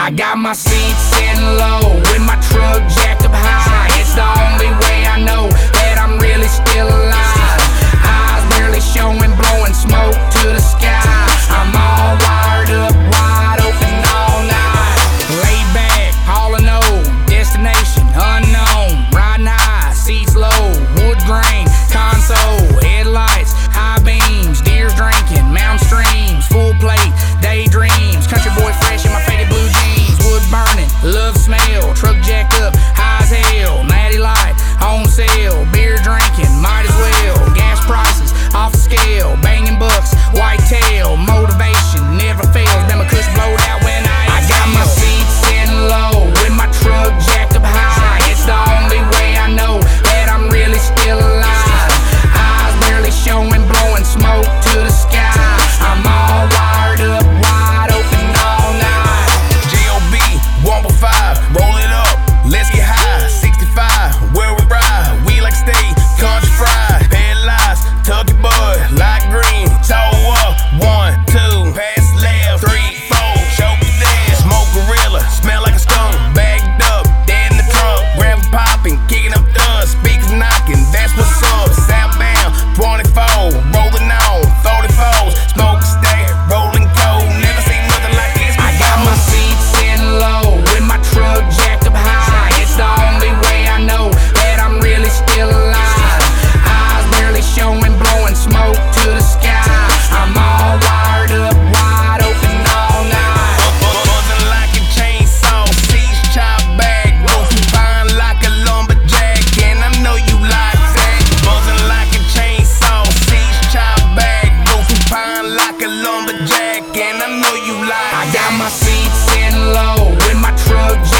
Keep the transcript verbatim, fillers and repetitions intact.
I got my seats sitting low with my truck jacked up high. It's the only way I know that I'm really still alive. Eyes barely showing, blowing smoke to the sky. I'm all wired up, wide open all night. Laid back, hauling low, destination unknown. Riding high, seats low, wood grain, console, headlights, high beams, deers drinking, mountain streams, full plate, daydreams. Country boy fresh in my faded blue jeans, wood burning, love smell, truck jacked up, high as hell. Natty light, on sale, beer drinking, might as well. Gas prices, off the scale, banging bucks, white tail, motivation never fails. Been my cush blowed out when I I got my seats sitting low with my truck jacked up high. It's the only way I know that I'm really still alive. Eyes barely showing, blowing smoke to the sky. I'm all wired up, wide open all night. J O B one point five, roll it up, let's get high. sixty-five, where we ride, we like steak, country fried. Paralyzed, tuck your bud, light green, toe up. One, two, pass left, three, four, show me there. Smoke gorilla, smell like a skunk, bagged up, dead in the trunk. Grab popping, kicking up dust, speakers knocking, that's what's up. Southbound, twenty-four, rolling on, forty-fours, smoke stack, rolling cold. Never seen nothing like this before. I got my seats sitting low with my truck jacked up high. It's the only way I know that I'm really still alive. Eyes barely showing, blowing smoke to the sky. I'm all wired up, wide open all night. Buzzing like a chainsaw, seats chopped back, roof fine like a lumberjack, and I know you like that. Buzzing like a chainsaw, seats chopped back, roof fine like a lumberjack, and I know you like I that. got my seats sitting low with my truck